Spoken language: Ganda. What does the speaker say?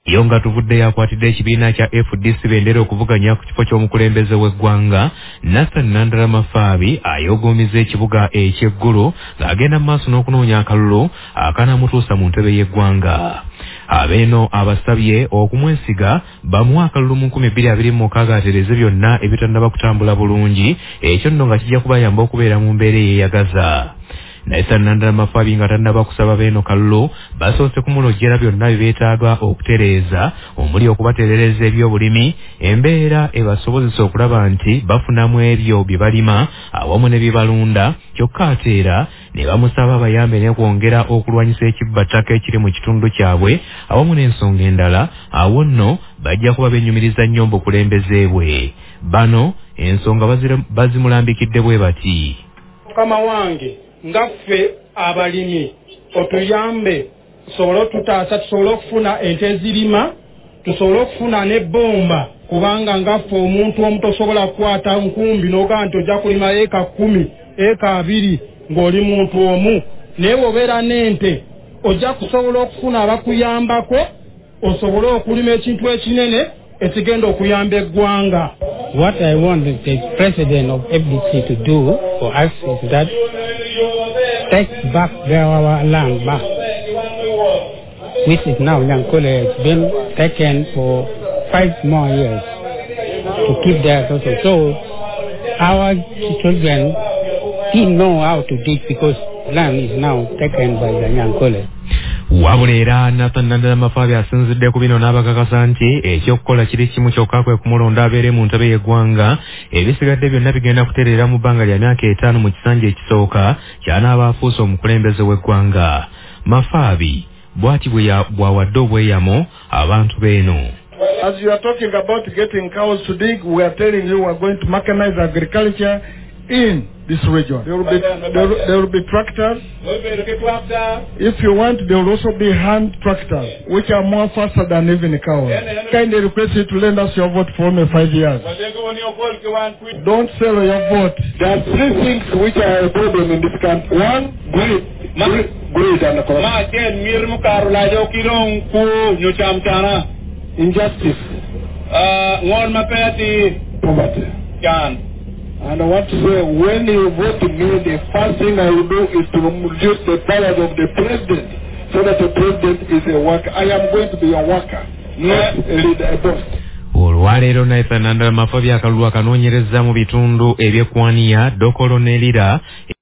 Yonga tuvudde yakwatidde ekibiina kya FDC bendera okuvuganya ku kifo ky'omukulembeze w'eggwanga Nathan Nandala Mafaabi ayogoomiza ekibuga eky'eggulu ng'agenda mu maaso n'okunoonya akalulu akanamutuusa mu ntebe y'eggwanga. Abeeno abasabye okumwesiga bamuwa akalulu mu 2026 atereeze byonna ebitannaba kutambula bulungi, ekyo nno nga kijja kubayamba okubeera mu mbeera eyeeyagaza. Nathan Nandala Mafaabi nga tannaba kusaba beeno kalulu basoose kumulojjera byonna beetaaga okutereeza omuli okubatereereza ebyobulimi, embeera ebasobozesa okulaba nti bafunamu ebyo bye balima awamu ne bye balunda, kyokka ate era ne bamusaba bayambe n'okwongera okulwanyisa ekibbattaka ekiri mu kitundu kyabwe awamu n'ensonga endala. Awo nno bajja kuba bennyumiriza nnyo obukulembeze bwe. Bano ensonga bazimulambikidde bwe bati: Mukama wange ngaffe abalimi otuyambe tusobole otutaasa, tusobole okufuna ente ezirima, tusobole okufuna n'ebbomba, kubanga ngaffe omuntu omu tosobola kukwata nkumbi n'ogamba nti ojja kulima eka 10 eka 2 ng'oli muntu omu, naye bw'obeera n'ente ojja kusobola okufuna abakuyambako osobole okulima ekintu ekinene ekigenda okuyamba eggwanga. What I want the president of FDC to do for us is that take back our land back, which is now Nyankole has been taken for 5 more years to keep their social. So our children didn't know how to dig because land is now taken by the Nyankole. Wabula era Nathan Nandala Mafaabi asinzidde ku bino n'abakakasa nti ekyokukola kiri kimu kyokka kwe kumulonda abeere mu ntebe y'eggwanga, ebisigadde byonna bigenda kutereera mu bbanga lya myaka 5 mu kisanja ekisooka ky'anaaba afuuse omukulembeze w'eggwanga. Mafaabi bw'ati bw'awadde obweyamo abantu beeno. As you are talking about getting cows to dig, we are telling you we are going to mechanize agriculture in this region. There will be tractors. If you want, there will also be hand tractors, which are more faster than even cows. Kindly request you to lend us your vote for only 5 years. Don't sell your vote. There are 3 things which are a problem in this country. 1, greed and corruption. Injustice. Poverty. And I want to say, when you vote me, the first thing I will do is to reduce the powers of the president, so that the president is a worker. I am going to be a worker, not a leader, a boss. Olwaleero Nathan Nandala Mafaabi akalulu akanoonyereza mu bitundu eby'ekwaniya Dokolo ne Lira